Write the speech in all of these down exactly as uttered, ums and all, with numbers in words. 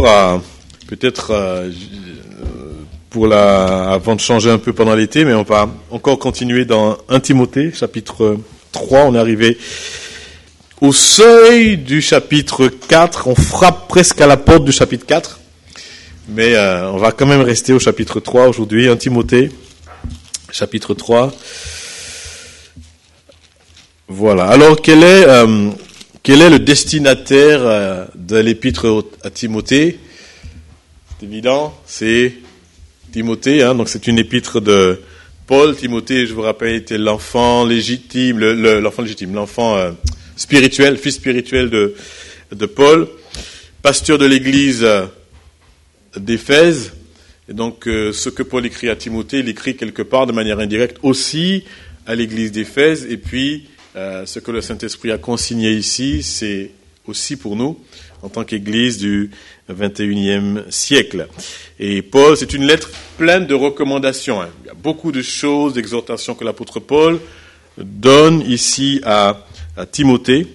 encore à, peut-être euh, pour la, avant de changer un peu pendant l'été, mais on va encore continuer dans un Timothée, chapitre trois. On est arrivé au seuil du chapitre quatre. On frappe presque à la porte du chapitre quatre, mais euh, on va quand même rester au chapitre trois aujourd'hui. un Timothée, chapitre trois. Voilà. Alors, quel est, euh, quel est le destinataire euh, de l'épître à Timothée? C'est évident, c'est Timothée. Hein, donc, c'est une épître de Paul. Timothée, je vous rappelle, était l'enfant légitime, le, le, l'enfant légitime, l'enfant euh, spirituel, fils spirituel de, de Paul, pasteur de l'église d'Éphèse. Et donc, euh, ce que Paul écrit à Timothée, il écrit quelque part de manière indirecte aussi à l'église d'Éphèse. Et puis, Euh, ce que le Saint-Esprit a consigné ici, c'est aussi pour nous, en tant qu'Église du vingt et unième siècle. Et Paul, c'est une lettre pleine de recommandations. Hein. Il y a beaucoup de choses, d'exhortations que l'apôtre Paul donne ici à, à Timothée.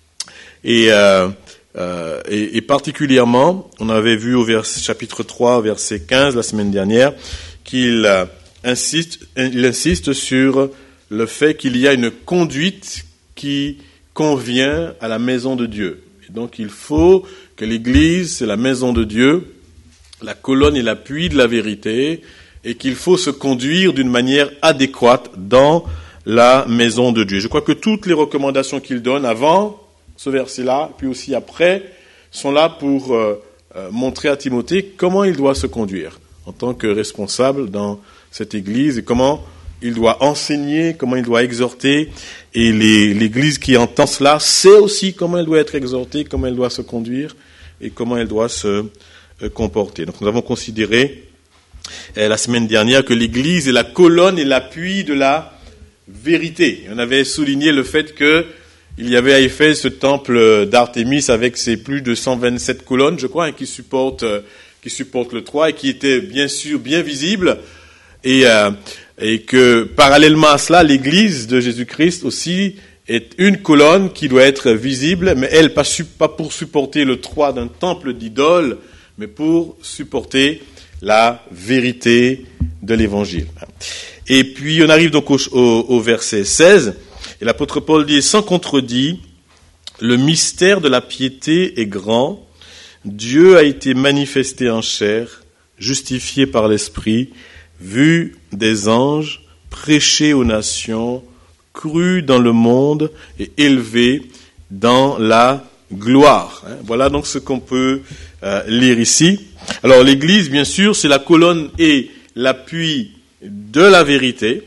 Et, euh, euh, et, et particulièrement, on avait vu au vers, chapitre trois, verset quinze, la semaine dernière, qu'il euh, insiste, il insiste sur le fait qu'il y a une conduite qui convient à la maison de Dieu. Et donc, il faut que l'Église, c'est la maison de Dieu, la colonne et l'appui de la vérité, et qu'il faut se conduire d'une manière adéquate dans la maison de Dieu. Je crois que toutes les recommandations qu'il donne avant ce verset-là, puis aussi après, sont là pour euh, euh, montrer à Timothée comment il doit se conduire en tant que responsable dans cette Église et comment il doit enseigner, comment il doit exhorter, et les, l'Église qui entend cela sait aussi comment elle doit être exhortée, comment elle doit se conduire, et comment elle doit se euh, comporter. Donc nous avons considéré euh, la semaine dernière que l'Église est la colonne et l'appui de la vérité. On avait souligné le fait que il y avait à Éphèse ce temple d'Artémis avec ses plus de cent vingt-sept colonnes, je crois, hein, qui supportent, euh, qui supportent le toit et qui étaient bien sûr bien visibles, et euh, Et que, parallèlement à cela, l'Église de Jésus-Christ aussi est une colonne qui doit être visible, mais elle, pas, pas pour supporter le toit d'un temple d'idole, mais pour supporter la vérité de l'Évangile. Et puis, on arrive donc au, au, au verset seize, et l'apôtre Paul dit, sans contredit, le mystère de la piété est grand, Dieu a été manifesté en chair, justifié par l'Esprit, vu des anges, prêché aux nations, cru dans le monde et élevé dans la gloire. Voilà donc ce qu'on peut euh, lire ici. Alors l'Église, bien sûr, c'est la colonne et l'appui de la vérité.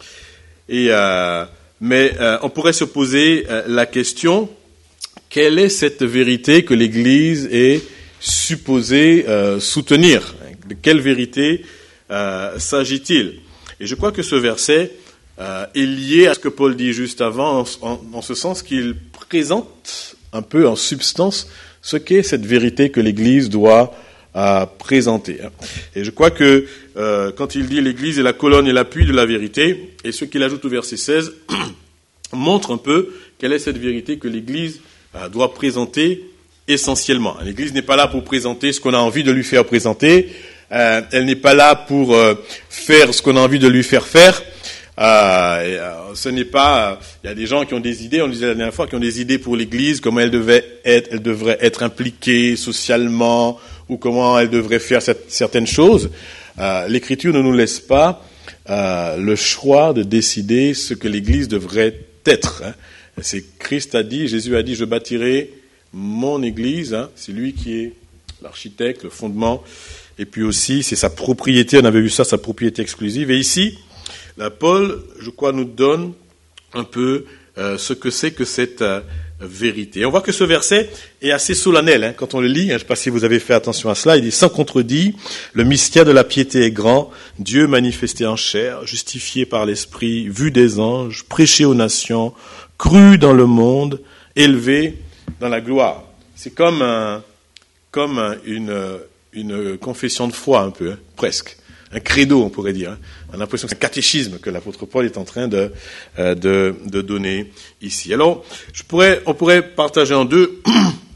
Et, euh, mais euh, on pourrait se poser euh, la question, quelle est cette vérité que l'Église est supposée euh, soutenir? De quelle vérité Euh, s'agit-il? Et je crois que ce verset euh, est lié à ce que Paul dit juste avant, en, en, en ce sens qu'il présente un peu en substance ce qu'est cette vérité que l'Église doit euh, présenter. Et je crois que euh, quand il dit l'Église est la colonne et l'appui de la vérité, et ce qu'il ajoute au verset seize montre un peu quelle est cette vérité que l'Église euh, doit présenter essentiellement. L'Église n'est pas là pour présenter ce qu'on a envie de lui faire présenter. Euh, elle n'est pas là pour euh, faire ce qu'on a envie de lui faire faire. Euh, et, euh, ce n'est pas. Il euh, y a des gens qui ont des idées. On disait la dernière fois, qui ont des idées pour l'Église, comment elle devait être, elle devrait être impliquée socialement, ou comment elle devrait faire cette, certaines choses. Euh, L'Écriture ne nous laisse pas euh, le choix de décider ce que l'Église devrait être. Hein. C'est Christ a dit, Jésus a dit, je bâtirai mon Église. Hein. C'est lui qui est l'architecte, le fondement. Et puis aussi, c'est sa propriété, on avait vu ça, sa propriété exclusive. Et ici, là, Paul, je crois, nous donne un peu euh, ce que c'est que cette euh, vérité. Et on voit que ce verset est assez solennel hein, quand on le lit. Hein, je ne sais pas si vous avez fait attention à cela. Il dit, sans contredit, le mystère de la piété est grand, Dieu manifesté en chair, justifié par l'Esprit, vu des anges, prêché aux nations, cru dans le monde, élevé dans la gloire. C'est comme, un, comme un, une... une confession de foi un peu, hein, presque. Un credo, on pourrait dire. Hein. On a l'impression que c'est un catéchisme que l'apôtre Paul est en train de, euh, de, de donner ici. Alors, je pourrais, on pourrait partager en deux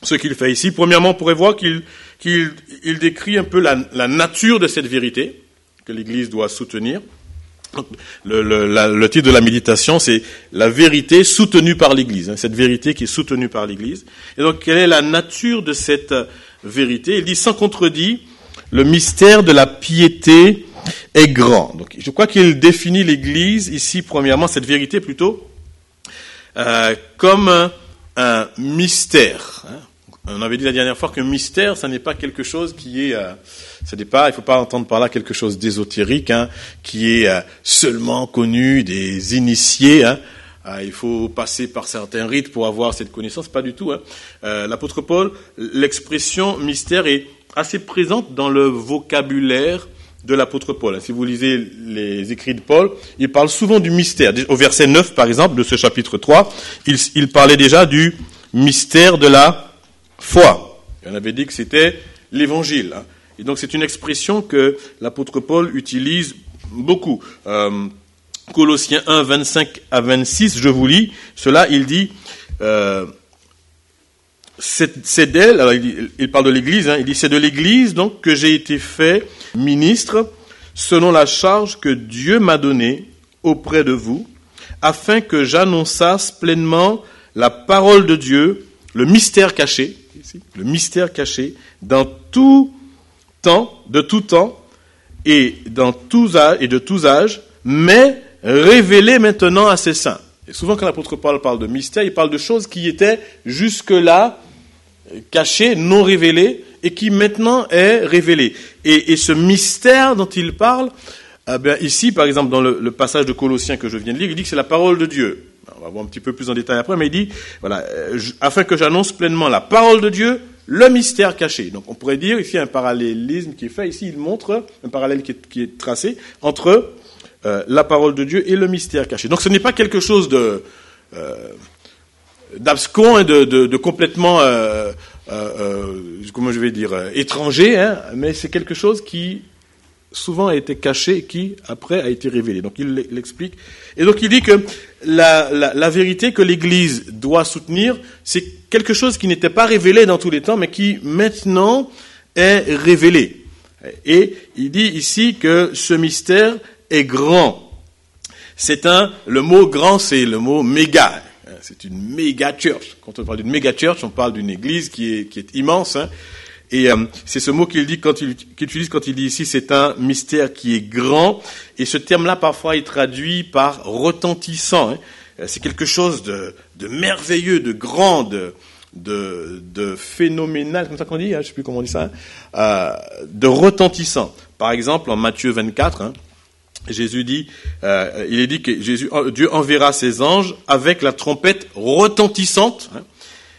ce qu'il fait ici. Premièrement, on pourrait voir qu'il, qu'il il décrit un peu la, la nature de cette vérité que l'Église doit soutenir. Le, le, la, le titre de la méditation, c'est la vérité soutenue par l'Église, hein, cette vérité qui est soutenue par l'Église. Et donc, quelle est la nature de cette vérité? Il dit, sans contredit, le mystère de la piété est grand. Donc, je crois qu'il définit l'Église ici, premièrement, cette vérité plutôt, euh, comme un, un mystère. Hein. On avait dit la dernière fois qu'un mystère, ça n'est pas quelque chose qui est, euh, ce n'est pas, il faut pas entendre par là quelque chose d'ésotérique, hein, qui est euh, seulement connu des initiés. Hein. Euh, il faut passer par certains rites pour avoir cette connaissance, pas du tout. Hein. Euh, l'apôtre Paul, l'expression mystère est assez présente dans le vocabulaire de l'apôtre Paul. Si vous lisez les écrits de Paul, il parle souvent du mystère. Au verset neuf, par exemple, de ce chapitre trois, il, il parlait déjà du mystère de la foi. On avait dit que c'était l'évangile. Hein. Et donc c'est une expression que l'apôtre Paul utilise beaucoup. Euh, Colossiens un, vingt-cinq à vingt-six, je vous lis cela, il dit, euh, c'est, c'est d'elle, alors il, dit, il parle de l'Église, hein, il dit, c'est de l'Église donc que j'ai été fait ministre selon la charge que Dieu m'a donnée auprès de vous, afin que j'annonçasse pleinement la parole de Dieu, le mystère caché, ici, le mystère caché, dans tout temps, de tout temps, et dans tous âges, et de tous âges, mais révélé maintenant à ses saints. Et souvent quand l'apôtre Paul parle de mystère, il parle de choses qui étaient jusque-là cachées, non révélées, et qui maintenant est révélées. Et, et ce mystère dont il parle, eh bien, ici, par exemple, dans le, le passage de Colossiens que je viens de lire, il dit que c'est la parole de Dieu. On va voir un petit peu plus en détail après, mais il dit, voilà, euh, afin que j'annonce pleinement la parole de Dieu, le mystère caché. Donc on pourrait dire, ici, un parallélisme qui est fait, ici il montre, un parallèle qui est, qui est tracé, entre euh, la parole de Dieu et le mystère caché. Donc ce n'est pas quelque chose de euh, d'abscon et de, de, de complètement, euh, euh, euh, comment je vais dire, euh, étranger, hein, mais c'est quelque chose qui souvent a été caché et qui, après, a été révélé. Donc, il l'explique. Et donc, il dit que la, la, la vérité que l'Église doit soutenir, c'est quelque chose qui n'était pas révélé dans tous les temps, mais qui, maintenant, est révélé. Et il dit ici que ce mystère est grand. C'est un, le mot grand, c'est le mot méga. C'est une méga church. Quand on parle d'une méga church, on parle d'une église qui est, qui est immense, hein. Et euh, c'est ce mot qu'il dit quand il qu'il utilise quand il dit ici, c'est un mystère qui est grand. Et ce terme-là, parfois, est traduit par retentissant. Hein. C'est quelque chose de, de merveilleux, de grand, de, de, de phénoménal, comme ça qu'on dit, hein, je ne sais plus comment on dit ça, hein, euh, de retentissant. Par exemple, en Matthieu vingt-quatre, hein, Jésus dit, euh, il est dit que Jésus, Dieu enverra ses anges avec la trompette retentissante. Hein,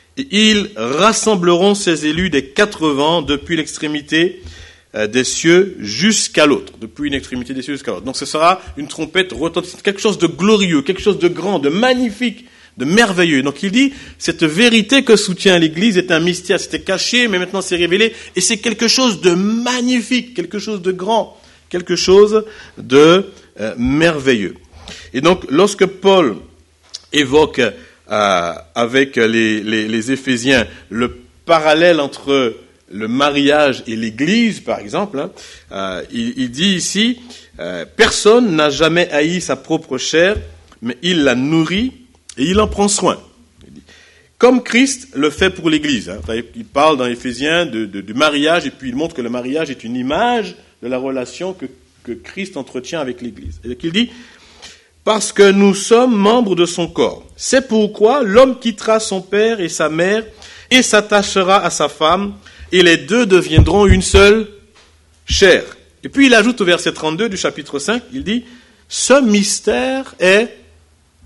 et ils rassembleront ses élus des quatre vents depuis l'extrémité des cieux jusqu'à l'autre. Depuis une extrémité des cieux jusqu'à l'autre. Donc ce sera une trompette retentissante, quelque chose de glorieux, quelque chose de grand, de magnifique, de merveilleux. Donc il dit, cette vérité que soutient l'Église est un mystère. C'était caché, mais maintenant c'est révélé. Et c'est quelque chose de magnifique, quelque chose de grand, quelque chose de euh, merveilleux. Et donc lorsque Paul évoque Euh, avec les, les, les Éphésiens, le parallèle entre le mariage et l'Église, par exemple, hein, euh, il, il dit ici, euh, personne n'a jamais haï sa propre chair, mais il la nourrit et il en prend soin. Il dit, comme Christ le fait pour l'Église. Hein, il parle dans Éphésiens de, de, du mariage, et puis il montre que le mariage est une image de la relation que, que Christ entretient avec l'Église. Et donc il dit, parce que nous sommes membres de son corps. C'est pourquoi l'homme quittera son père et sa mère et s'attachera à sa femme, et les deux deviendront une seule chair. Et puis il ajoute au verset trente-deux du chapitre cinq, il dit, ce mystère est, comment ?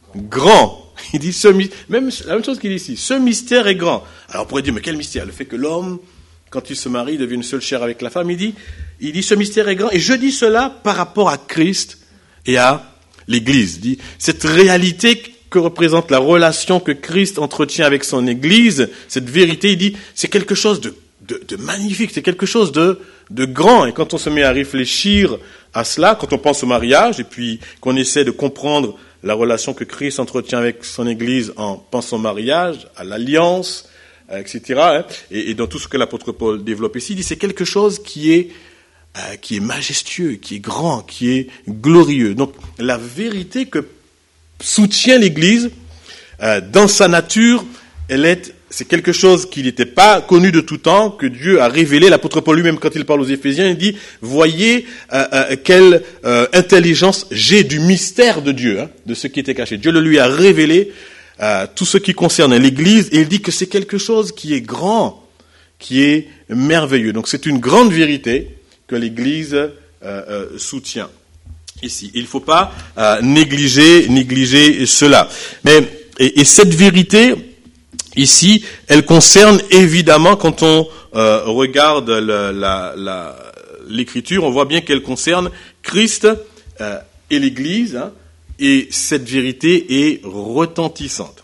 Grand. Il dit, ce, même, la même chose qu'il dit ici, ce mystère est grand. Alors on pourrait dire, mais quel mystère ? Le fait que l'homme, quand il se marie, devient une seule chair avec la femme, il dit, il dit, ce mystère est grand. Et je dis cela par rapport à Christ et à l'Église. Dit, cette réalité que représente la relation que Christ entretient avec son Église, cette vérité, il dit, c'est quelque chose de, de, de magnifique, c'est quelque chose de, de grand. Et quand on se met à réfléchir à cela, quand on pense au mariage, et puis qu'on essaie de comprendre la relation que Christ entretient avec son Église en pensant au mariage, à l'alliance, et cetera. Hein, et, et dans tout ce que l'apôtre Paul développe ici, il dit c'est quelque chose qui est euh, qui est majestueux, qui est grand, qui est glorieux. Donc la vérité que soutient l'Église, euh, dans sa nature, elle est, c'est quelque chose qui n'était pas connu de tout temps, que Dieu a révélé. L'apôtre Paul lui-même, quand il parle aux Éphésiens, il dit, voyez euh, euh, quelle euh, intelligence j'ai du mystère de Dieu, hein, de ce qui était caché. Dieu le lui a révélé, euh, tout ce qui concerne l'Église, et il dit que c'est quelque chose qui est grand, qui est merveilleux. Donc c'est une grande vérité que l'Église euh, euh, soutient ici. Il ne faut pas euh, négliger, négliger cela. Mais et, et cette vérité ici, elle concerne évidemment, quand on euh, regarde le, la, la, l'Écriture, on voit bien qu'elle concerne Christ euh, et l'Église, hein, et cette vérité est retentissante.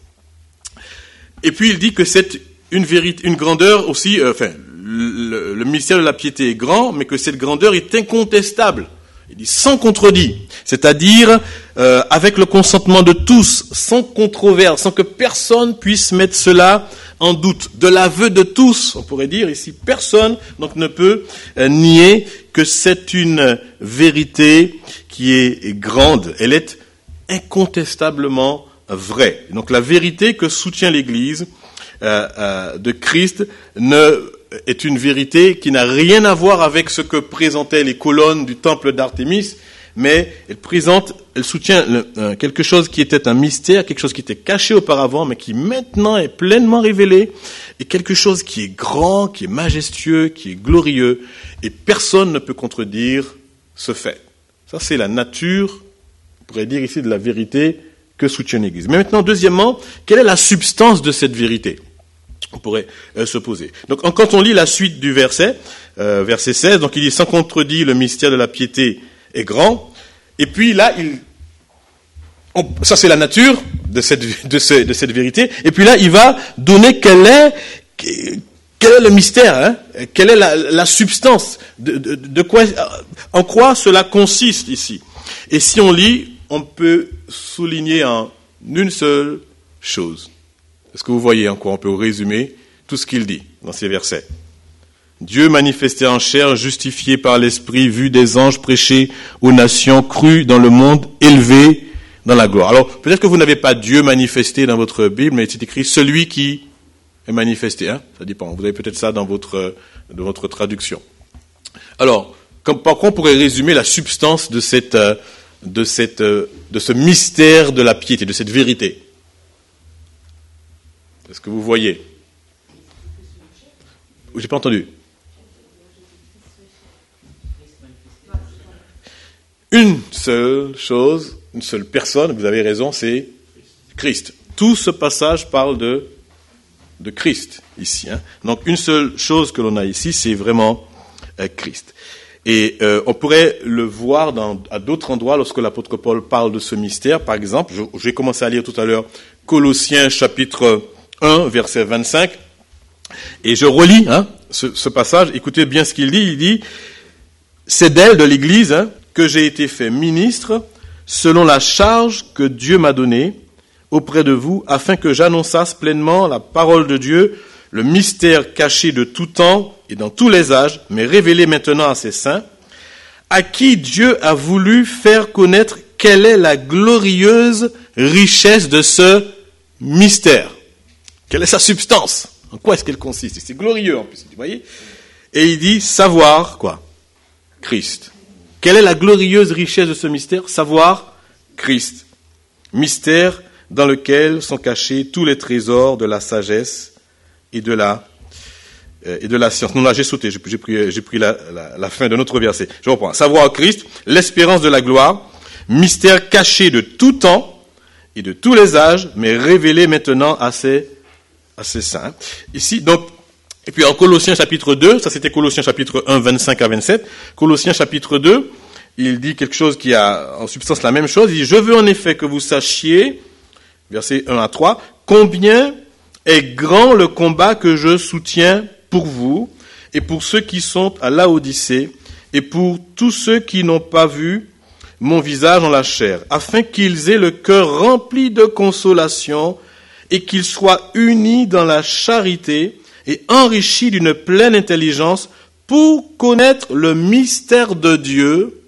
Et puis il dit que c'est une vérité, une grandeur aussi, euh, enfin, le, le mystère de la piété est grand, mais que cette grandeur est incontestable. Il dit sans contredit, c'est-à-dire euh, avec le consentement de tous, sans controverse, sans que personne puisse mettre cela en doute. De l'aveu de tous, on pourrait dire ici, personne donc ne peut euh, nier que c'est une vérité qui est grande. Elle est incontestablement vraie. Donc la vérité que soutient l'Église euh, euh, de Christ ne est une vérité qui n'a rien à voir avec ce que présentaient les colonnes du temple d'Artémis, mais elle présente, elle soutient le, euh, quelque chose qui était un mystère, quelque chose qui était caché auparavant, mais qui maintenant est pleinement révélé, et quelque chose qui est grand, qui est majestueux, qui est glorieux, et personne ne peut contredire ce fait. Ça, c'est la nature, on pourrait dire ici, de la vérité que soutient l'Église. Mais maintenant, deuxièmement, quelle est la substance de cette vérité ? On pourrait euh, se poser. Donc, quand on lit la suite du verset, euh, verset seize, donc il dit « Sans contredit, le mystère de la piété est grand ». Et puis là, il, on, ça c'est la nature de cette, de, ce, de cette vérité. Et puis là, il va donner quel est, quel est le mystère, hein, quelle est la, la substance, de, de, de quoi, en quoi cela consiste ici. Et si on lit, on peut souligner en une seule chose. Est-ce que vous voyez en quoi on peut résumer tout ce qu'il dit dans ces versets ? Dieu manifesté en chair, justifié par l'Esprit, vu des anges, prêché aux nations, cru dans le monde, élevé dans la gloire. Alors, peut-être que vous n'avez pas Dieu manifesté dans votre Bible, mais c'est écrit celui qui est manifesté. Hein, ça dépend. Vous avez peut-être ça dans votre, dans votre traduction. Alors, comme, par contre, on pourrait résumer la substance de cette, de cette, de ce mystère de la piété, de cette vérité. Est-ce que vous voyez ? J'ai pas entendu. Une seule chose, une seule personne, vous avez raison, c'est Christ. Tout ce passage parle de, de Christ ici. Hein. Donc une seule chose que l'on a ici, c'est vraiment euh, Christ. Et euh, on pourrait le voir dans, à d'autres endroits lorsque l'apôtre Paul parle de ce mystère. Par exemple, je, je vais commencer à lire tout à l'heure Colossiens chapitre un, verset vingt-cinq. Et je relis hein, ce, ce passage. Écoutez bien ce qu'il dit. Il dit, c'est d'elle, de l'Église, hein, que j'ai été fait ministre, selon la charge que Dieu m'a donnée auprès de vous, afin que j'annonçasse pleinement la parole de Dieu, le mystère caché de tout temps et dans tous les âges, mais révélé maintenant à ses saints, à qui Dieu a voulu faire connaître quelle est la glorieuse richesse de ce mystère. Quelle est sa substance ? En quoi est-ce qu'elle consiste ? C'est glorieux en plus, vous voyez ? Et il dit savoir quoi ? Christ. Quelle est la glorieuse richesse de ce mystère ? Savoir Christ. Mystère dans lequel sont cachés tous les trésors de la sagesse et de la, euh, et de la science. Non, là, j'ai sauté, j'ai, j'ai pris, j'ai pris la, la, la fin de notre verset. Je reprends. Savoir Christ, l'espérance de la gloire, mystère caché de tout temps et de tous les âges, mais révélé maintenant à ses, à ses saints. Ici, donc, et puis en Colossiens chapitre deux, ça c'était Colossiens chapitre un, vingt-cinq à vingt-sept, Colossiens chapitre deux, il dit quelque chose qui a en substance la même chose, il dit « Je veux en effet que vous sachiez », versets un à trois, « combien est grand le combat que je soutiens pour vous et pour ceux qui sont à Laodicée et pour tous ceux qui n'ont pas vu mon visage en la chair, afin qu'ils aient le cœur rempli de consolation et qu'ils soient unis dans la charité et enrichis d'une pleine intelligence pour connaître le mystère de Dieu,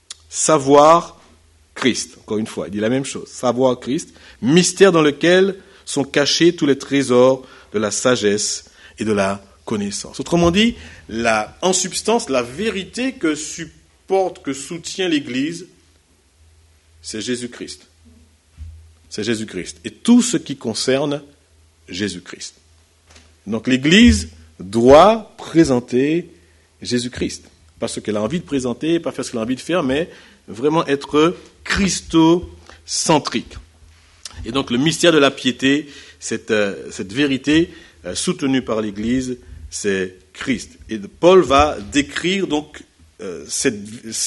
savoir Christ. Encore une fois, il dit la même chose, savoir Christ, mystère dans lequel sont cachés tous les trésors de la sagesse et de la connaissance. Autrement dit, la, en substance, la vérité que supporte, que soutient l'Église, c'est Jésus-Christ. C'est Jésus-Christ. Et tout ce qui concerne Jésus-Christ. Donc l'Église doit présenter Jésus-Christ. Pas ce qu'elle a envie de présenter, pas faire ce qu'elle a envie de faire, mais vraiment être christocentrique. Et donc le mystère de la piété, cette, euh, cette vérité euh, soutenue par l'Église, c'est Christ. Et Paul va décrire donc euh, cette,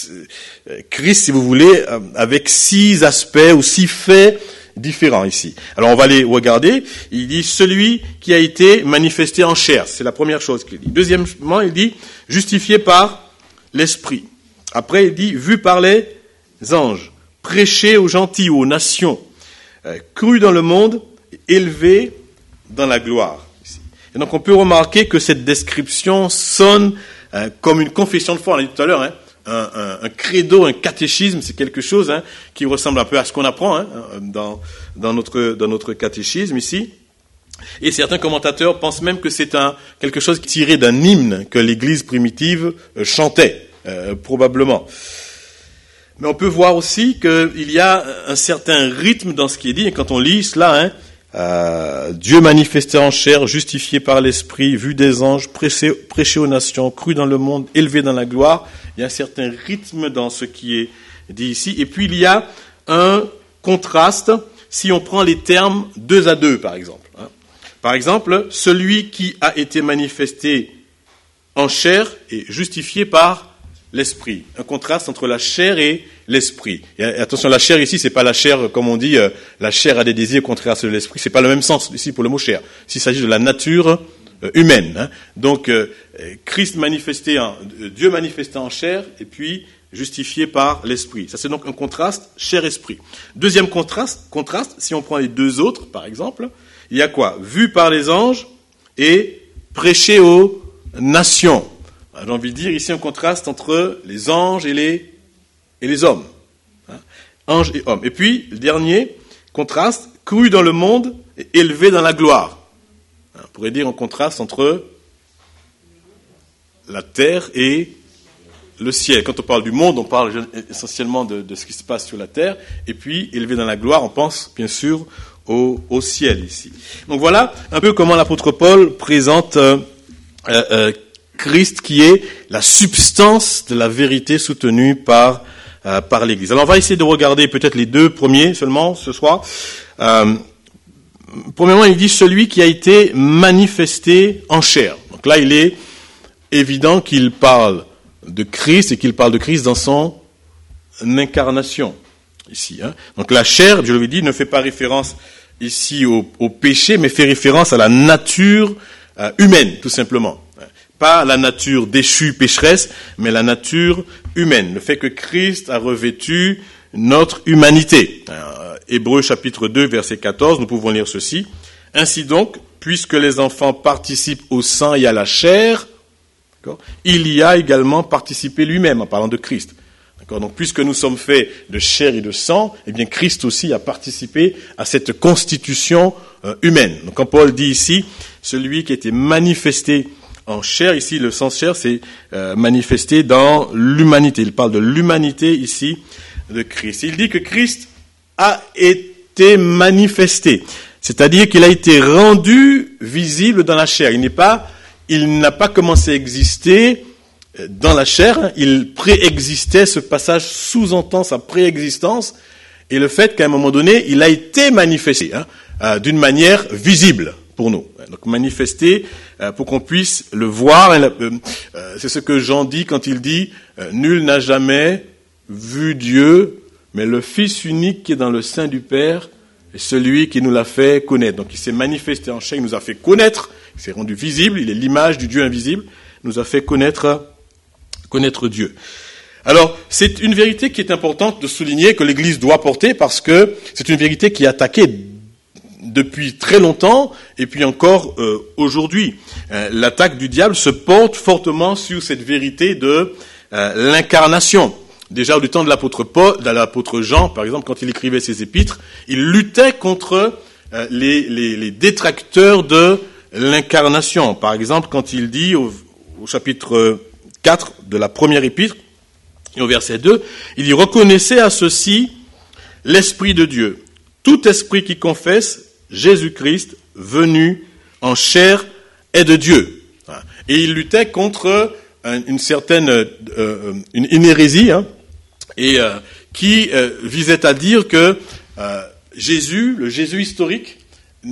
euh, Christ, si vous voulez, euh, avec six aspects ou six faits différents ici. Alors on va les regarder. Il dit celui qui a été manifesté en chair. C'est la première chose qu'il dit. Deuxièmement, il dit justifié par l'esprit. Après, il dit vu par les anges, prêché aux gentils, aux nations, euh, cru dans le monde, élevé dans la gloire. Ici. Et donc on peut remarquer que cette description sonne euh, comme une confession de foi. On l'a dit tout à l'heure, hein. Un, un, un credo, un catéchisme, c'est quelque chose hein, qui ressemble un peu à ce qu'on apprend hein, dans, dans, notre, dans notre catéchisme ici. Et certains commentateurs pensent même que c'est un, quelque chose tiré d'un hymne que l'Église primitive chantait, euh, probablement. Mais on peut voir aussi qu'il y a un certain rythme dans ce qui est dit, et quand on lit cela, hein, euh, Dieu manifesté en chair, justifié par l'Esprit, vu des anges, prêché, prêché aux nations, cru dans le monde, élevé dans la gloire. Il y a un certain rythme dans ce qui est dit ici. Et puis il y a un contraste si on prend les termes deux à deux, par exemple. Par exemple, celui qui a été manifesté en chair est justifié par l'esprit. Un contraste entre la chair et l'esprit. Et attention, la chair ici, c'est pas la chair, comme on dit, euh, la chair a des désirs contraires à ceux de l'esprit. C'est pas le même sens ici pour le mot chair. Ici, il s'agit de la nature euh, humaine. Hein. Donc, euh, Christ manifesté en, euh, Dieu manifesté en chair, et puis justifié par l'esprit. Ça, c'est donc un contraste chair-esprit. Deuxième contraste, contraste, si on prend les deux autres, par exemple, il y a quoi? Vu par les anges et prêché aux nations. J'ai envie de dire ici un contraste entre les anges et les, et les hommes. Hein, anges et hommes. Et puis, le dernier contraste, cru dans le monde et élevé dans la gloire. Hein, on pourrait dire un contraste entre la terre et le ciel. Quand on parle du monde, on parle essentiellement de, de ce qui se passe sur la terre. Et puis, élevé dans la gloire, on pense bien sûr au, au ciel ici. Donc voilà un peu comment l'apôtre Paul présente euh, euh, Christ qui est la substance de la vérité soutenue par, euh, par l'Église. Alors on va essayer de regarder peut-être les deux premiers seulement ce soir. Euh, premièrement, il dit celui qui a été manifesté en chair. Donc là, il est évident qu'il parle de Christ et qu'il parle de Christ dans son incarnation ici. Hein. Donc la chair, je l'avais dit, ne fait pas référence ici au, au péché, mais fait référence à la nature euh, humaine, tout simplement. Pas la nature déchue, pécheresse, mais la nature humaine. Le fait que Christ a revêtu notre humanité. Euh, Hébreux chapitre deux, verset quatorze, nous pouvons lire ceci. Ainsi donc, puisque les enfants participent au sang et à la chair, d'accord, il y a également participé lui-même, en parlant de Christ. D'accord, donc, puisque nous sommes faits de chair et de sang, eh bien, Christ aussi a participé à cette constitution euh, humaine. Donc, quand Paul dit ici, celui qui a été manifesté en chair, ici, le sens chair, c'est euh, manifesté dans l'humanité. Il parle de l'humanité, ici, de Christ. Il dit que Christ a été manifesté. C'est-à-dire qu'il a été rendu visible dans la chair. Il n'est pas, il n'a pas commencé à exister dans la chair. Il préexistait, ce passage sous-entend sa préexistence et le fait qu'à un moment donné, il a été manifesté, hein, euh, d'une manière visible pour nous. Donc manifesté euh, pour qu'on puisse le voir. Euh, euh, c'est ce que Jean dit quand il dit euh, « Nul n'a jamais vu Dieu, mais le Fils unique qui est dans le sein du Père est celui qui nous l'a fait connaître. » Donc il s'est manifesté en chair, il nous a fait connaître, il s'est rendu visible, il est l'image du Dieu invisible, il nous a fait connaître, connaître Dieu. Alors, c'est une vérité qui est importante de souligner, que l'Église doit porter, parce que c'est une vérité qui est attaquée depuis très longtemps, et puis encore euh, aujourd'hui. Euh, l'attaque du diable se porte fortement sur cette vérité de euh, l'incarnation. Déjà, du temps de l'apôtre Paul, de l'apôtre Jean, par exemple, quand il écrivait ses épîtres, il luttait contre euh, les, les, les détracteurs de l'incarnation. Par exemple, quand il dit au, au chapitre quatre de la première épître, et au verset deux, il dit « Reconnaissez à ceci l'Esprit de Dieu. Tout esprit qui confesse Jésus-Christ venu en chair est de Dieu. » Et il luttait contre une certaine euh, une, une hérésie, hein, et euh, qui euh, visait à dire que euh, Jésus, le Jésus historique,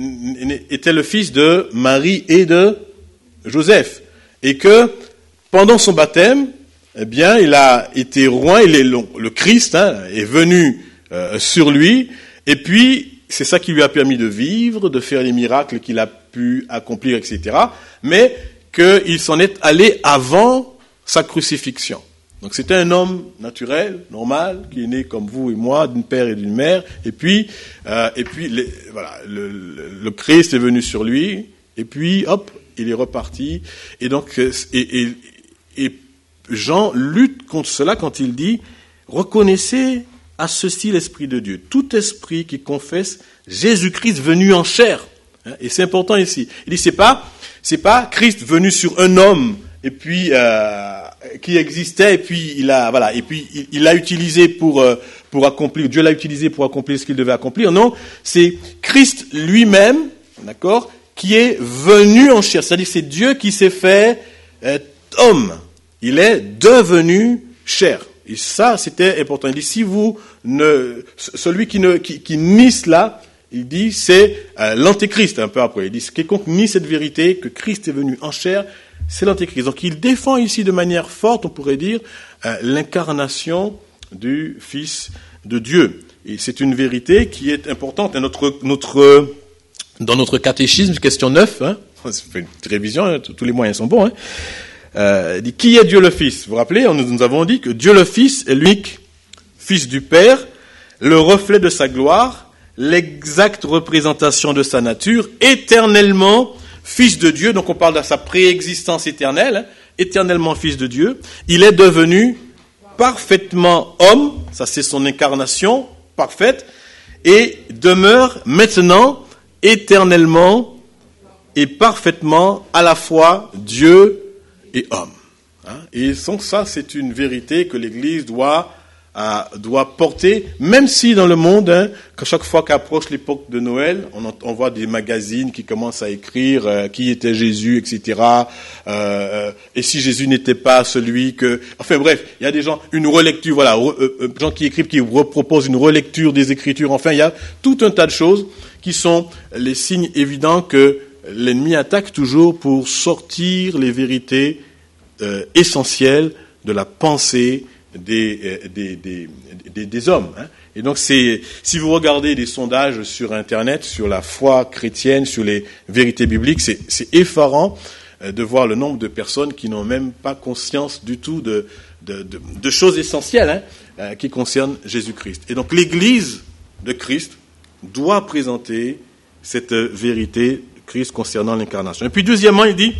était le fils de Marie et de Joseph, et que pendant son baptême, eh bien, il a été roi, il est le, le Christ hein, est venu euh, sur lui, et puis c'est ça qui lui a permis de vivre, de faire les miracles qu'il a pu accomplir, et cetera. Mais qu'il s'en est allé avant sa crucifixion. Donc c'était un homme naturel, normal, qui est né comme vous et moi, d'une père et d'une mère. Et puis, euh, et puis, les, voilà, le, le, le Christ est venu sur lui. Et puis, hop, il est reparti. Et donc, et, et, et Jean lutte contre cela quand il dit « Reconnaissez à ceci l'Esprit de Dieu. Tout esprit qui confesse Jésus-Christ venu en chair. » Et c'est important ici. Il dit c'est pas, c'est pas Christ venu sur un homme et puis euh, qui existait et puis il a voilà et puis il, il l'a utilisé pour euh, pour accomplir. Dieu l'a utilisé pour accomplir ce qu'il devait accomplir. Non, c'est Christ lui-même, d'accord, qui est venu en chair. C'est-à-dire c'est Dieu qui s'est fait euh, homme. Il est devenu chair. Et ça, c'était important. Il dit si vous ne celui qui ne qui, qui nie cela, il dit, c'est euh, l'antéchrist, un peu après. Il dit, quiconque nie cette vérité, que Christ est venu en chair, c'est l'antéchrist. Donc il défend ici de manière forte, on pourrait dire, euh, l'incarnation du Fils de Dieu. Et c'est une vérité qui est importante. Notre, notre, dans notre catéchisme, question neuf, hein, on fait une révision, hein, tous les moyens sont bons, hein, euh, il dit, qui est Dieu le Fils? Vous vous rappelez, nous, nous avons dit que Dieu le Fils est l'unique Fils du Père, le reflet de sa gloire, l'exacte représentation de sa nature, éternellement Fils de Dieu, donc on parle de sa préexistence éternelle, hein, éternellement Fils de Dieu, il est devenu parfaitement homme, ça c'est son incarnation parfaite, et demeure maintenant éternellement et parfaitement à la fois Dieu et homme. Hein. Et donc ça c'est une vérité que l'Église doit À, doit porter, même si dans le monde, hein, que chaque fois qu'approche l'époque de Noël, on, on voit des magazines qui commencent à écrire euh, qui était Jésus, et cetera. Euh, et si Jésus n'était pas celui que... Enfin bref, il y a des gens, une relecture, voilà, re, euh, gens qui écrivent, qui proposent une relecture des Écritures. Enfin, il y a tout un tas de choses qui sont les signes évidents que l'ennemi attaque toujours pour sortir les vérités euh, essentielles de la pensée Des, des, des, des, des hommes. Hein. Et donc, c'est, si vous regardez des sondages sur Internet, sur la foi chrétienne, sur les vérités bibliques, c'est, c'est effarant de voir le nombre de personnes qui n'ont même pas conscience du tout de, de, de, de choses essentielles hein, euh, qui concernent Jésus-Christ. Et donc, l'Église de Christ doit présenter cette vérité de Christ concernant l'incarnation. Et puis, deuxièmement, il dit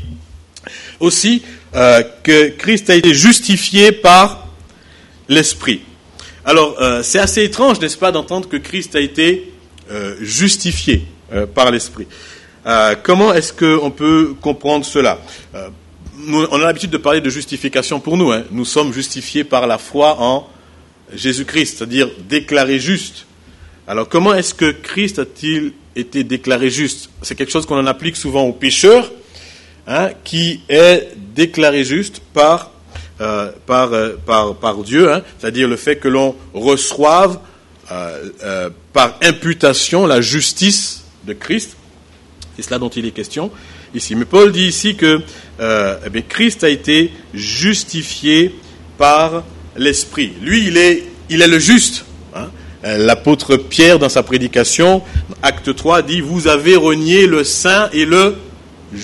aussi euh, que Christ a été justifié par l'Esprit. Alors, euh, c'est assez étrange, n'est-ce pas, d'entendre que Christ a été euh, justifié euh, par l'Esprit. Euh, comment est-ce qu'on peut comprendre cela? euh, nous, On a l'habitude de parler de justification pour nous. Hein. Nous sommes justifiés par la foi en Jésus-Christ, c'est-à-dire déclarés justes. Alors, comment est-ce que Christ a-t-il été déclaré juste? C'est quelque chose qu'on en applique souvent aux pécheurs, hein, qui est déclaré juste par Euh, par, euh, par, par Dieu, hein, c'est-à-dire le fait que l'on reçoive euh, euh, par imputation la justice de Christ. C'est cela dont il est question ici. Mais Paul dit ici que euh, eh bien, Christ a été justifié par l'Esprit. Lui, il est, il est le juste. Hein. L'apôtre Pierre, dans sa prédication, acte trois, dit « Vous avez renié le saint et le juste ».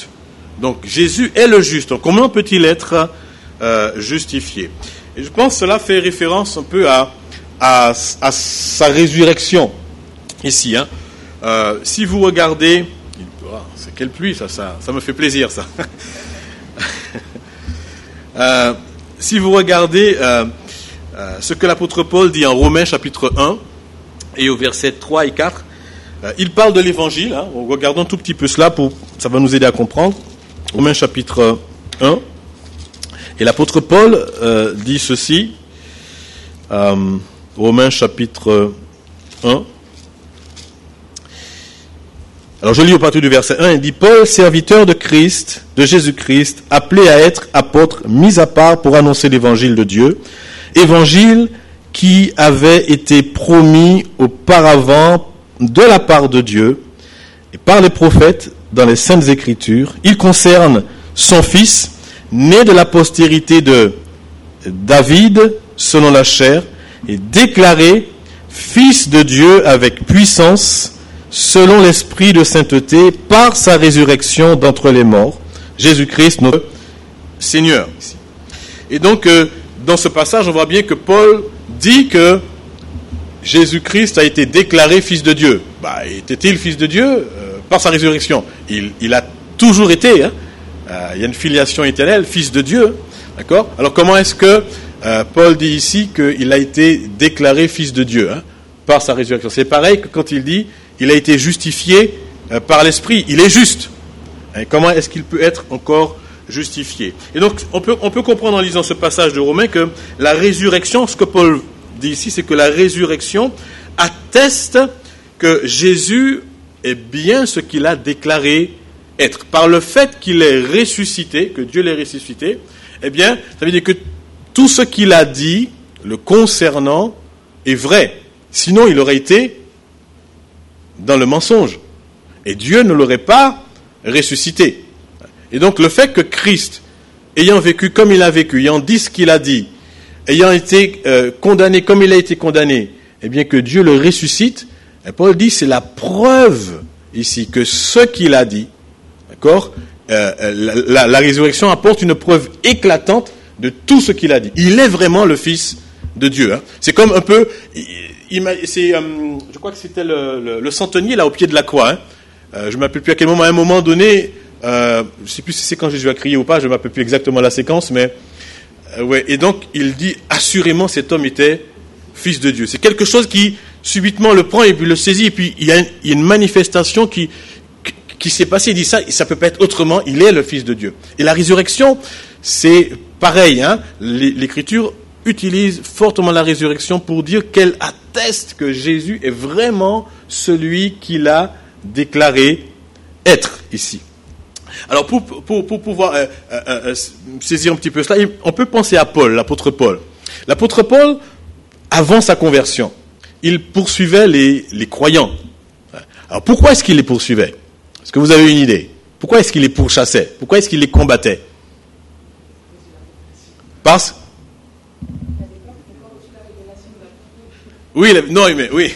Donc Jésus est le juste. Donc, comment peut-il être Euh, justifié. Et je pense que cela fait référence un peu à, à, à sa résurrection ici. Hein. euh, si vous regardez, oh, c'est quelle pluie, ça, ça, ça me fait plaisir, ça. euh, si vous regardez euh, euh, ce que l'apôtre Paul dit en Romains chapitre un et au verset trois et quatre, euh, il parle de l'évangile. Hein, regardons un tout petit peu cela, pour, ça va nous aider à comprendre. Romains chapitre un, et l'apôtre Paul euh, dit ceci, euh, Romains chapitre un. Alors je lis au partir du verset un, il dit « Paul, serviteur de Christ, de Jésus-Christ, appelé à être apôtre, mis à part pour annoncer l'évangile de Dieu, évangile qui avait été promis auparavant de la part de Dieu et par les prophètes dans les Saintes Écritures. Il concerne son fils, né de la postérité de David, selon la chair, et déclaré fils de Dieu avec puissance, selon l'esprit de sainteté, par sa résurrection d'entre les morts, Jésus-Christ, notre Seigneur. » Et donc, euh, dans ce passage, on voit bien que Paul dit que Jésus-Christ a été déclaré fils de Dieu. Bah, était-il fils de Dieu euh, par sa résurrection? Il, il a toujours été. Hein. Euh, il y a une filiation éternelle, fils de Dieu. D'accord? Alors, comment est-ce que euh, Paul dit ici qu'il a été déclaré fils de Dieu hein, par sa résurrection? C'est pareil que quand il dit il a été justifié euh, par l'Esprit. Il est juste. Et comment est-ce qu'il peut être encore justifié? Et donc, on peut, on peut comprendre en lisant ce passage de Romains que la résurrection, ce que Paul dit ici, c'est que la résurrection atteste que Jésus est bien ce qu'il a déclaré être. Par le fait qu'il est ressuscité, que Dieu l'ait ressuscité, eh bien, ça veut dire que tout ce qu'il a dit le concernant est vrai. Sinon, il aurait été dans le mensonge. Et Dieu ne l'aurait pas ressuscité. Et donc le fait que Christ, ayant vécu comme il a vécu, ayant dit ce qu'il a dit, ayant été euh, condamné comme il a été condamné, eh bien que Dieu le ressuscite, et Paul dit c'est la preuve ici que ce qu'il a dit, d'accord, euh, la, la, la résurrection apporte une preuve éclatante de tout ce qu'il a dit. Il est vraiment le Fils de Dieu. Hein. C'est comme un peu... C'est, euh, je crois que c'était le, le, le centenier là au pied de la croix. Hein. Euh, je ne m'appelle plus à quel moment. À un moment donné, euh, je ne sais plus si c'est quand Jésus a crié ou pas. Je ne m'appelle plus exactement la séquence, mais euh, ouais. Et donc il dit assurément cet homme était fils de Dieu. C'est quelque chose qui subitement le prend et puis le saisit. Et puis il y a une, il y a une manifestation qui qui, qui s'est passée. Il dit ça, ça peut pas être autrement. Il est le Fils de Dieu. Et la résurrection, c'est pareil. Hein. L'Écriture utilise fortement la résurrection pour dire qu'elle atteste que Jésus est vraiment celui qu'il a déclaré être ici. Alors pour, pour, pour pouvoir euh, euh, euh, saisir un petit peu cela, on peut penser à Paul, l'apôtre Paul. L'apôtre Paul, avant sa conversion, il poursuivait les, les croyants. Alors pourquoi est-ce qu'il les poursuivait? Est-ce que vous avez une idée? Pourquoi est-ce qu'il les pourchassait? Pourquoi est-ce qu'il les combattait? Parce Oui, non, mais oui.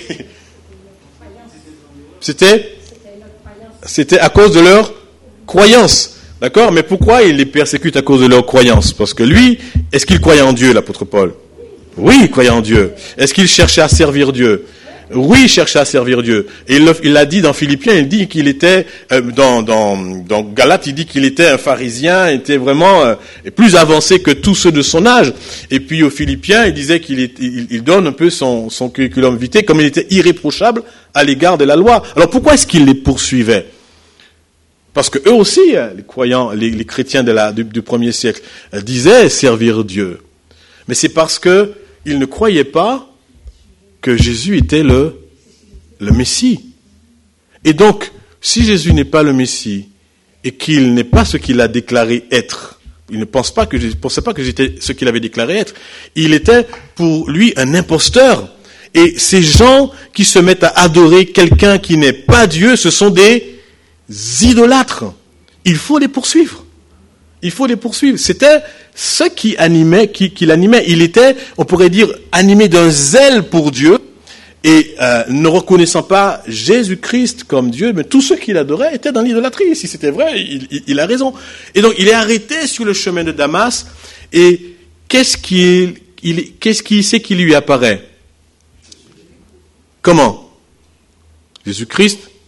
C'était, c'était à cause de leur croyance. D'accord? Mais pourquoi il les persécute à cause de leur croyance? Parce que lui, est-ce qu'il croyait en Dieu, l'apôtre Paul? Oui, il croyait en Dieu. Est-ce qu'il cherchait à servir Dieu? Oui, il cherchait à servir Dieu. Et il, il l'a dit dans Philippiens, il dit qu'il était, euh, dans, dans, dans Galates, il dit qu'il était un pharisien, il était vraiment euh, plus avancé que tous ceux de son âge. Et puis aux Philippiens, il disait qu'il est, il, il donne un peu son, son curriculum vitae, comme il était irréprochable à l'égard de la loi. Alors pourquoi est-ce qu'il les poursuivait? Parce que eux aussi, les croyants, les, les chrétiens de la, du, du premier siècle, disaient servir Dieu. Mais c'est parce que ils ne croyaient pas que Jésus était le, le Messie. Et donc, si Jésus n'est pas le Messie, et qu'il n'est pas ce qu'il a déclaré être, il ne pense pas que, ne pensait pas que j'étais ce qu'il avait déclaré être, il était pour lui un imposteur. Et ces gens qui se mettent à adorer quelqu'un qui n'est pas Dieu, ce sont des idolâtres. Il faut les poursuivre. Il faut les poursuivre. C'était ce qui animait, qui, qui l'animait. Il était, on pourrait dire, animé d'un zèle pour Dieu et euh, ne reconnaissant pas Jésus-Christ comme Dieu, mais tous ceux qui l'adoraient étaient dans l'idolâtrie. Si c'était vrai, il, il, il a raison. Et donc, il est arrêté sur le chemin de Damas et qu'est-ce qui, il, qu'est-ce qui c'est qui lui apparaît? Comment? Jésus-Christ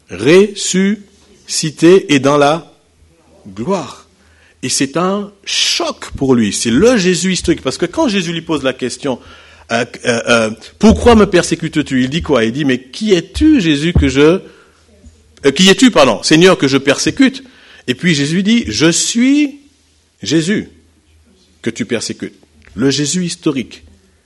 ressuscité et dans la gloire. Et c'est un choc pour lui. C'est le Jésus historique. Parce que quand Jésus lui pose la question, euh, euh, euh, pourquoi me persécutes-tu? Il dit quoi? Il dit, mais qui es-tu, Jésus, que je... Euh, qui es-tu, pardon, Seigneur, que je persécute? Et puis Jésus dit, je suis Jésus que tu persécutes. Le Jésus historique,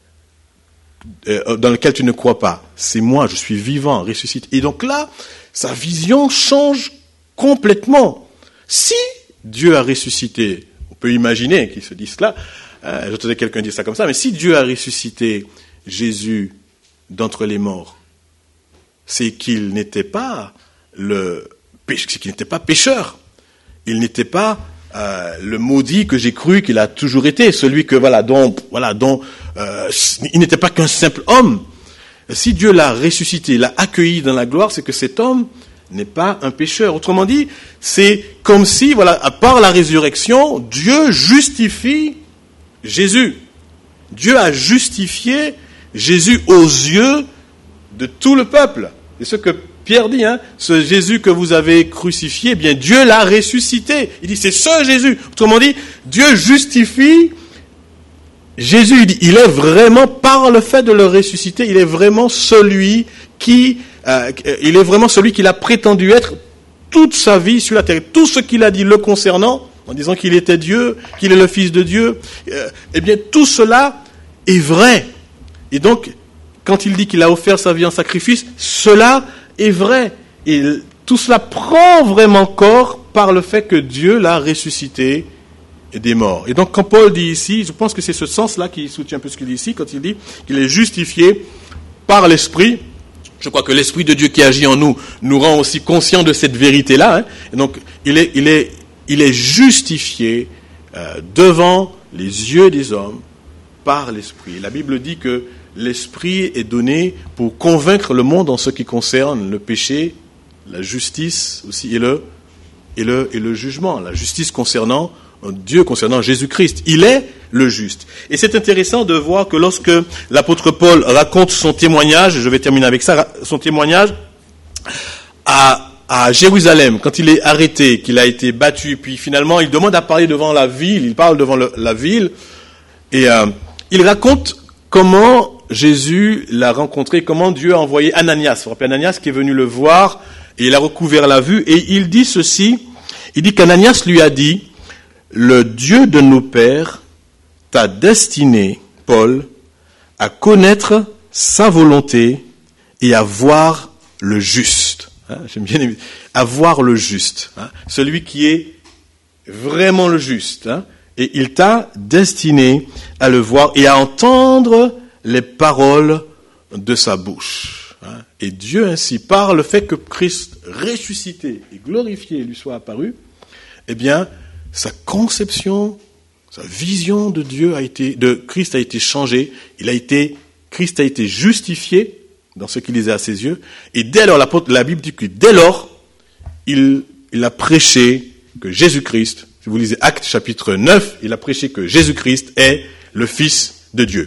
euh, dans lequel tu ne crois pas. C'est moi, je suis vivant, ressuscité. Et donc là, sa vision change complètement. Si Dieu a ressuscité, on peut imaginer qu'il se dise cela, euh, j'entendais quelqu'un dire ça comme ça, mais si Dieu a ressuscité Jésus d'entre les morts, c'est qu'il n'était pas le c'est qu'il n'était pas pécheur. Il n'était pas euh, le maudit que j'ai cru qu'il a toujours été, celui que voilà dont voilà dont euh, il n'était pas qu'un simple homme. Si Dieu l'a ressuscité, l'a accueilli dans la gloire, c'est que cet homme n'est pas un pécheur. Autrement dit, c'est comme si, voilà, à part la résurrection, Dieu justifie Jésus. Dieu a justifié Jésus aux yeux de tout le peuple. C'est ce que Pierre dit, hein, ce Jésus que vous avez crucifié, eh bien Dieu l'a ressuscité. Il dit, c'est ce Jésus. Autrement dit, Dieu justifie Jésus. Il dit, il est vraiment, par le fait de le ressusciter, il est vraiment celui qui... Euh, il est vraiment celui qu'il a prétendu être toute sa vie sur la terre. Tout ce qu'il a dit le concernant, en disant qu'il était Dieu, qu'il est le Fils de Dieu, euh, eh bien tout cela est vrai. Et donc, quand il dit qu'il a offert sa vie en sacrifice, cela est vrai. Et tout cela prend vraiment corps par le fait que Dieu l'a ressuscité des morts. Et donc, quand Paul dit ici, je pense que c'est ce sens-là qui soutient un peu ce qu'il dit ici, quand il dit qu'il est justifié par l'Esprit. Je crois que l'Esprit de Dieu qui agit en nous nous rend aussi conscients de cette vérité-là. Hein. Et donc, il est, il est, il est justifié euh, devant les yeux des hommes par l'Esprit. La Bible dit que l'Esprit est donné pour convaincre le monde en ce qui concerne le péché, la justice aussi et le, et le, et le jugement. La justice concernant Dieu, concernant Jésus-Christ. Il est le juste. Et c'est intéressant de voir que lorsque l'apôtre Paul raconte son témoignage, je vais terminer avec ça, son témoignage à, à Jérusalem, quand il est arrêté, qu'il a été battu, puis finalement il demande à parler devant la ville, il parle devant le, la ville, et euh, il raconte comment Jésus l'a rencontré, comment Dieu a envoyé Ananias, vous vous rappelez Ananias qui est venu le voir, et il a recouvert la vue, et il dit ceci, il dit qu'Ananias lui a dit, le Dieu de nos pères t'a destiné, Paul, à connaître sa volonté et à voir le juste. Hein, j'aime bien aimer. À voir le juste. Hein, celui qui est vraiment le juste. Hein, et il t'a destiné à le voir et à entendre les paroles de sa bouche. Hein, et Dieu ainsi, par le fait que Christ ressuscité et glorifié lui soit apparu, eh bien, sa conception, sa vision de Dieu a été, de Christ a été changée. Il a été, Christ a été justifié dans ce qu'il disait à ses yeux. Et dès lors, l'apôtre, la Bible dit que dès lors, il, il a prêché que Jésus-Christ, si vous lisez Actes chapitre neuf, il a prêché que Jésus-Christ est le Fils de Dieu.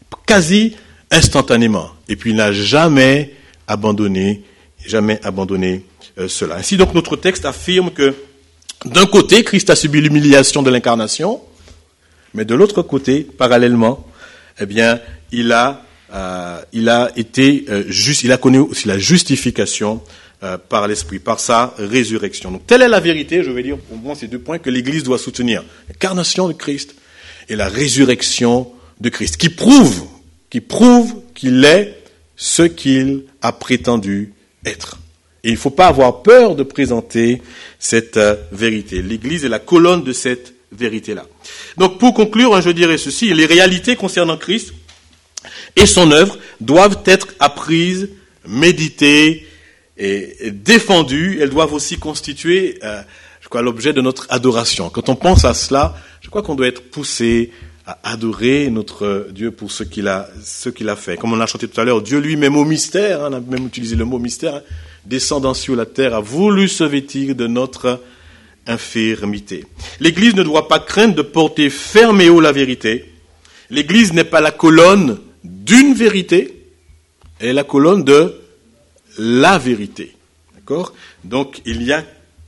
Quasi instantanément. Et puis il n'a jamais abandonné, jamais abandonné euh, cela. Ainsi donc notre texte affirme que d'un côté, Christ a subi l'humiliation de l'incarnation, mais de l'autre côté, parallèlement, eh bien, il a, euh, il a été euh, juste, il a connu aussi la justification euh, par l'Esprit, par sa résurrection. Donc, telle est la vérité, je vais dire au moins ces deux points que l'Église doit soutenir. L'incarnation de Christ et la résurrection de Christ, qui prouve, qui prouve qu'il est ce qu'il a prétendu être. Et il ne faut pas avoir peur de présenter cette euh, vérité. L'Église est la colonne de cette vérité-là. Donc, pour conclure, je dirais ceci, les réalités concernant Christ et son œuvre doivent être apprises, méditées et, et défendues. Elles doivent aussi constituer, euh, je crois, l'objet de notre adoration. Quand on pense à cela, je crois qu'on doit être poussé à adorer notre Dieu pour ce qu'il a, ce qu'il a fait. Comme on l'a chanté tout à l'heure, Dieu lui-même au mystère, hein, on a même utilisé le mot mystère, hein, descendant sur la terre, a voulu se vêtir de notre infirmité. L'Église ne doit pas craindre de porter ferme et haut la vérité. L'Église n'est pas la colonne d'une vérité, elle est la colonne de la vérité. D'accord ? Donc, il n'y a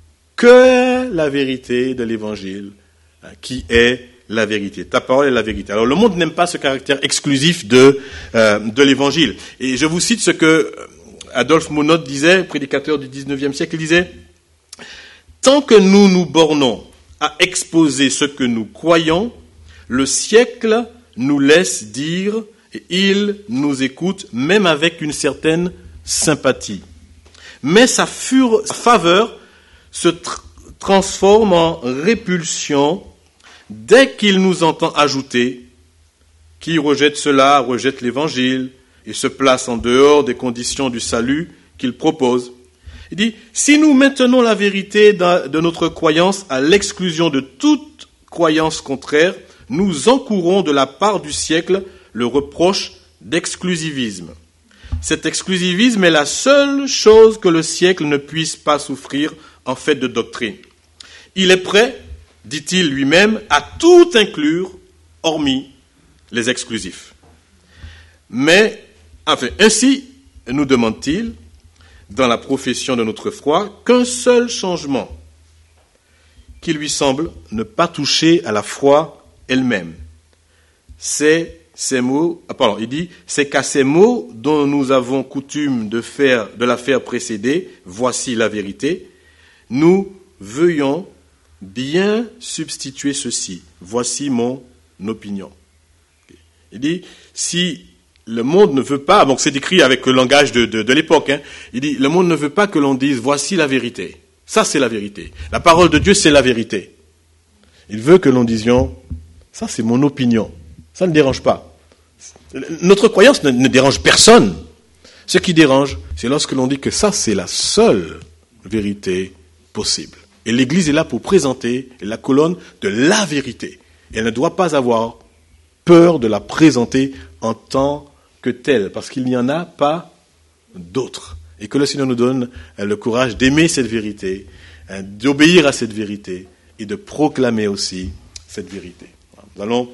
que la vérité de l'Évangile hein, qui est la vérité. Ta parole est la vérité. Alors, le monde n'aime pas ce caractère exclusif de, euh, de l'Évangile. Et je vous cite ce que Adolphe Monod disait, prédicateur du dix-neuvième siècle, il disait « Tant que nous nous bornons à exposer ce que nous croyons, le siècle nous laisse dire et il nous écoute, même avec une certaine sympathie. Mais sa, fure, sa faveur se tr- transforme en répulsion dès qu'il nous entend ajouter « Qui rejette cela rejette l'Évangile et se place en dehors des conditions du salut qu'il propose. » Il dit « Si nous maintenons la vérité de notre croyance à l'exclusion de toute croyance contraire, nous encourons de la part du siècle le reproche d'exclusivisme. Cet exclusivisme est la seule chose que le siècle ne puisse pas souffrir en fait de doctrine. Il est prêt, dit-il lui-même, à tout inclure, hormis les exclusifs. Mais, enfin, ainsi, nous demande-t-il, dans la profession de notre foi, qu'un seul changement qui lui semble ne pas toucher à la foi elle-même. C'est ces mots, ah pardon, il dit, c'est qu'à ces mots dont nous avons coutume de faire, de la faire précéder, voici la vérité, nous veuillons bien substituer ceci, voici mon opinion. Il dit, si le monde ne veut pas, donc c'est écrit avec le langage de, de, de l'époque, hein, il dit, le monde ne veut pas que l'on dise, voici la vérité. Ça, c'est la vérité. La parole de Dieu, c'est la vérité. Il veut que l'on disions, ça, c'est mon opinion. Ça ne dérange pas. Notre croyance ne, ne dérange personne. Ce qui dérange, c'est lorsque l'on dit que ça, c'est la seule vérité possible. Et l'Église est là pour présenter la colonne de la vérité. Et elle ne doit pas avoir peur de la présenter en tant que telle, parce qu'il n'y en a pas d'autre. Et que le Seigneur nous donne le courage d'aimer cette vérité, d'obéir à cette vérité et de proclamer aussi cette vérité. Nous allons